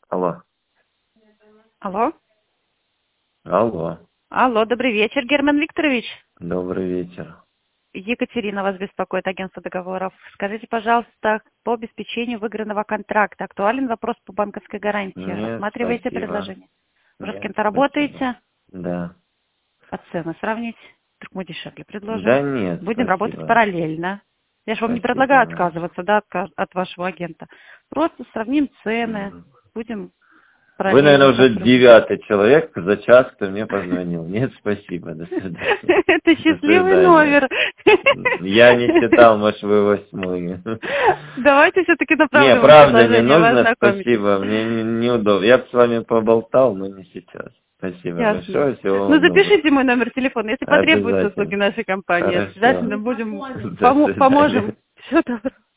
Алло. Алло. Алло. Алло, добрый вечер, Герман Викторович. Добрый вечер. Екатерина вас беспокоит, агентство договоров. Скажите, пожалуйста, по обеспечению выигранного контракта актуален вопрос по банковской гарантии? Нет, Рассматриваете спасибо. предложение? Уже с Нет, кем-то спасибо. работаете? Да. По цену сравнить? Вдруг мы дешевле предложим? Да нет, Будем работать спасибо. параллельно. Я же вам не Спасибо, предлагаю да. отказываться, да, от вашего агента. Просто сравним цены, Мгм. будем Вы, наверное, параллельно уже сотрудничать. 9-й человек за час, кто мне позвонил. Нет, спасибо. До свидания. Это До счастливый свидания. номер. Я не считал, может, вы 8-й. Давайте все-таки Не, направлю вам правда, не предложение, вы нужно, ознакомитесь. спасибо. Мне неудобно. Я бы с вами поболтал, но не сейчас. Спасибо Ясно. большое. Всего Ну, вам доброго. запишите мой номер телефона. Если потребуются услуги Обязательно. нашей компании, Хорошо. обязательно будем До поможем. свидания. Всего доброго.